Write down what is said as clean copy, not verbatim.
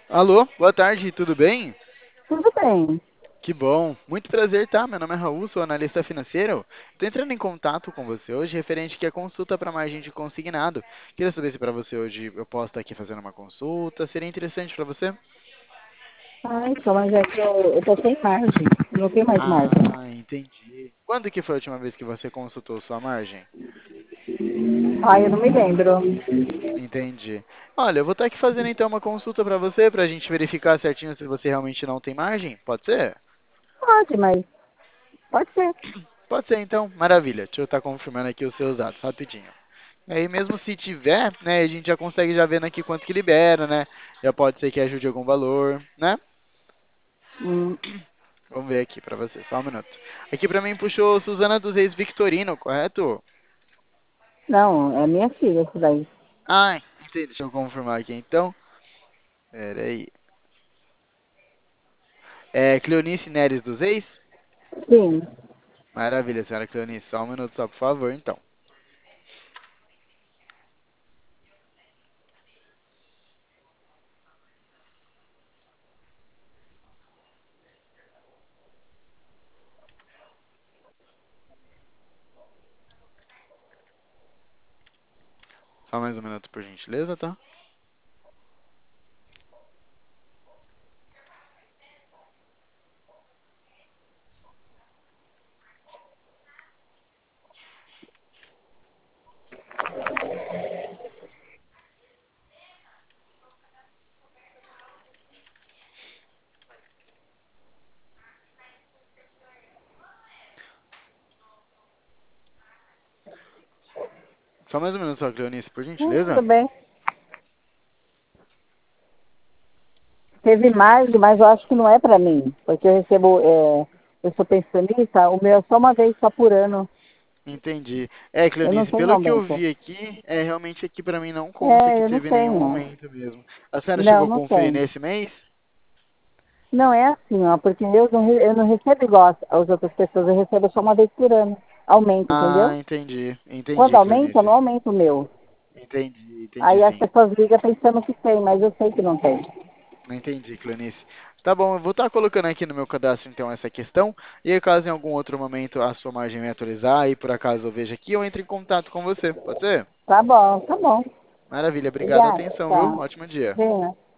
Alô, boa tarde, tudo bem? Tudo bem. Que bom, muito prazer, tá? Meu nome é Raul, sou analista financeiro. Tô entrando em contato com você hoje referente aqui à consulta para margem de consignado. Queria saber se para você hoje eu posso estar aqui fazendo uma consulta, seria interessante para você? Ah, então, mas é que eu tô sem margem. Eu não tenho mais margem. Ah, entendi. Quando que foi a última vez que você consultou sua margem? Ah, eu não me lembro. Entendi. Olha, eu vou estar aqui fazendo então uma consulta para você, para a gente verificar certinho se você realmente não tem margem. Pode ser? Pode, mas pode ser. Pode ser então. Maravilha. Deixa eu estar confirmando aqui os seus dados rapidinho. Aí mesmo se tiver, né, a gente já consegue já vendo aqui quanto que libera, né? Já pode ser que ajude algum valor, né? Hum, Vamos ver aqui pra você, só um minuto. Aqui pra mim puxou Suzana dos Reis Victorino, correto? não, é minha filha isso daí. Ah, entendi. Deixa eu confirmar aqui então. Pera aí. É Cleonice Neres dos Reis? Sim. Maravilha, senhora Cleonice. Só um minuto só, por favor, então. Só mais um minuto, por gentileza, tá? Só mais um minuto só, Cleonice, por gentileza. Tudo bem. Teve margem, mas eu acho que não é pra mim. Porque eu recebo, eu sou pensionista, o meu é só uma vez só por ano. Entendi. É, Eu não Cleonice, tenho pelo que eu aumento. vi aqui, realmente aqui pra mim não consta É, que eu não teve nenhum tenho. aumento mesmo. A senhora chegou Não, a não conferir tem. nesse mês? Não é assim, ó, porque eu não recebo igual as outras pessoas, eu recebo só uma vez por ano. Aumento, Ah, entendeu? entendi. Quando Entendi, aumenta, Cleonice. não aumenta o meu. Entendi, entendi Aí as sim. pessoas ligam pensando que tem, mas eu sei que não tem. Não entendi, Cleonice. Tá bom, eu vou estar colocando aqui no meu cadastro então essa questão. E aí, caso em algum outro momento a sua margem me atualizar e por acaso eu veja aqui, eu entre em contato com você. Pode ser? Tá bom, tá bom. Maravilha, obrigado. Obrigada, Atenção, viu? tá. Ótimo dia. Venha.